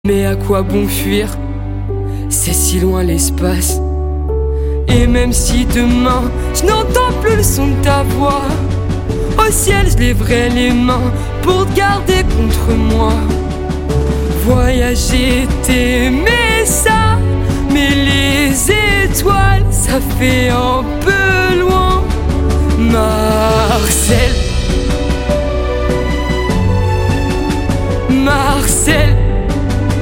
Mais à quoi bon fuir? C'est si loin l'espace. Et même si demain je n'entends plus le son de ta voix, au ciel je lèverai les mains pour te garder contre moi. Voyager, t'aimer ça, mais les étoiles ça fait un peu